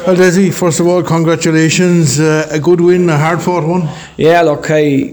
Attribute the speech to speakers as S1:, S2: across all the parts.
S1: Well, Desi, first of all, congratulations. A good win, a hard-fought one.
S2: Yeah, look,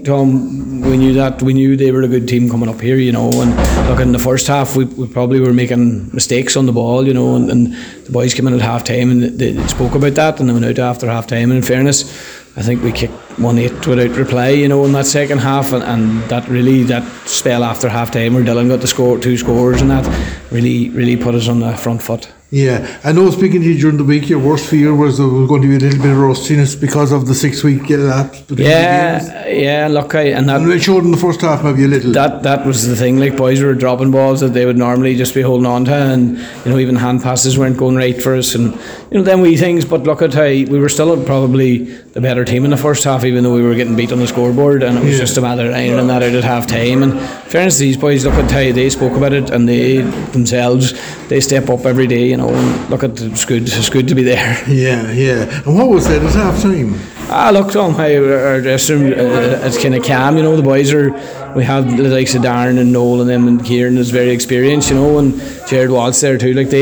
S2: Tom, we knew they were a good team coming up here, and look, in the first half we probably were making mistakes on the ball, and the boys came in at half-time and they spoke about that, and they went out after half-time, and in fairness, I think we kicked 1-8 without reply, in that second half, and that spell after half-time where Dylan got the two scores, and that really put us on the front foot.
S1: Yeah, I know, speaking to you during the week, your worst fear was there was going to be a little bit of rustiness because of the 6-week lapse between the games.
S2: Yeah, look, and
S1: it showed in the first half maybe a little.
S2: That was the thing, like boys were dropping balls that they would normally just be holding on to, and even hand passes weren't going right for us, and them wee things, but look at how we were still probably the better team in the first half, even though we were getting beat on the scoreboard, and it was just a matter of ironing that out at half time. And in fairness to these boys, look at how they spoke about it, and they themselves, they step up every day, and look at it's good to be there.
S1: Yeah. And what was that at half time?
S2: Look, Tom, our dressing room, it's kind of calm, the boys we have the likes of Darren and Noel and them, and Kieran is very experienced, and Jared Watts there too, like they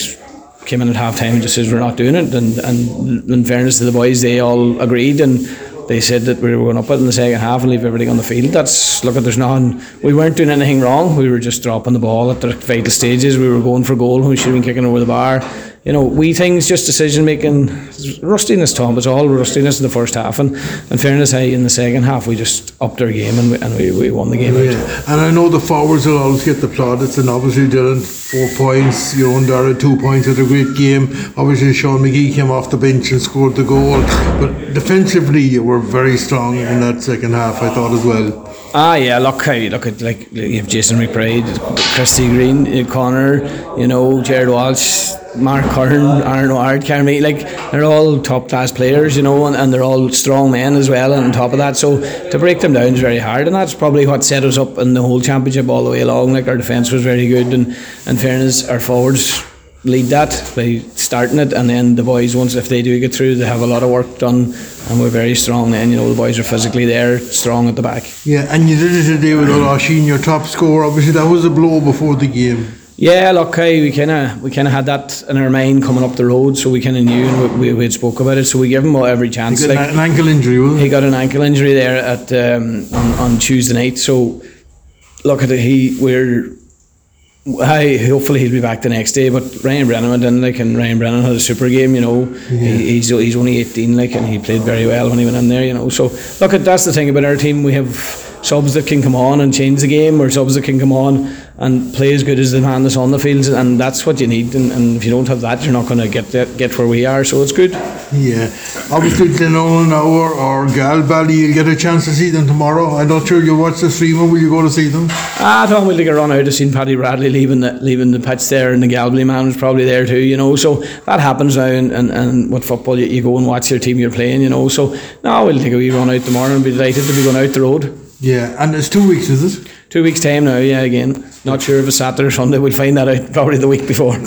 S2: came in at half time and just says we're not doing it, and in fairness to the boys, they all agreed, and they said that we were going up it in the second half and leave everything on the field. There's nothing, we weren't doing anything wrong, we were just dropping the ball at the vital stages, we were going for goal when we should have been kicking over the bar. Wee things, just decision making, rustiness, Tom. It's all rustiness in the first half, and in fairness, in the second half we just upped our game and we won the game out.
S1: And I know the forwards will always get the plaudits, and obviously Dylan 4 points, your own Dara 2 points, had a great game. Obviously Sean McGee came off the bench and scored the goal, but defensively you were very strong in that second half, I thought, as well.
S2: Look at like you have Jason McBride, Christy Green, Connor, Jared Walsh, Mark Curran, Aaron O'Hart, Carmi, they're all top class players, and they're all strong men as well, and on top of that, so to break them down is very hard, and that's probably what set us up in the whole championship all the way along. Our defence was very good, and in fairness, our forwards lead that by starting it, and then the boys, once if they do get through, they have a lot of work done, and we're very strong then, the boys are physically there, strong at the back.
S1: Yeah, and you did it today with O'Sheen, your top scorer. Obviously that was a blow before the game.
S2: Yeah, look, we kind of had that in our mind coming up the road, so we kind of knew, and we had spoke about it, so we gave him every chance.
S1: He got an ankle injury, wasn't he?
S2: He got an ankle injury there at on Tuesday night, so look at it, hopefully he'll be back the next day, but Ryan Brennan went in, and Ryan Brennan had a super game, he's only 18, and he played very well when he went in there, so look, that's the thing about our team, we have subs that can come on and change the game, or subs that can come on and play as good as the man that's on the field, and that's what you need, and if you don't have that, you're not going to get where we are, so it's good.
S1: Yeah, obviously Glenormand now or Galbally, you'll get a chance to see them tomorrow. I'm not sure you'll watch the stream, or will you go to see them?
S2: Tom, we'll take a run out. I've seen Paddy Bradley leaving the pitch there, and the Galbally man was probably there too, so that happens now, and with football you go and watch your team you're playing, so now we'll take a wee run out tomorrow and be delighted to be going out the road.
S1: Yeah, and it's 2 weeks, is it?
S2: 2 weeks time now, again. Not sure if it's Saturday or Sunday, we'll find that out probably the week before.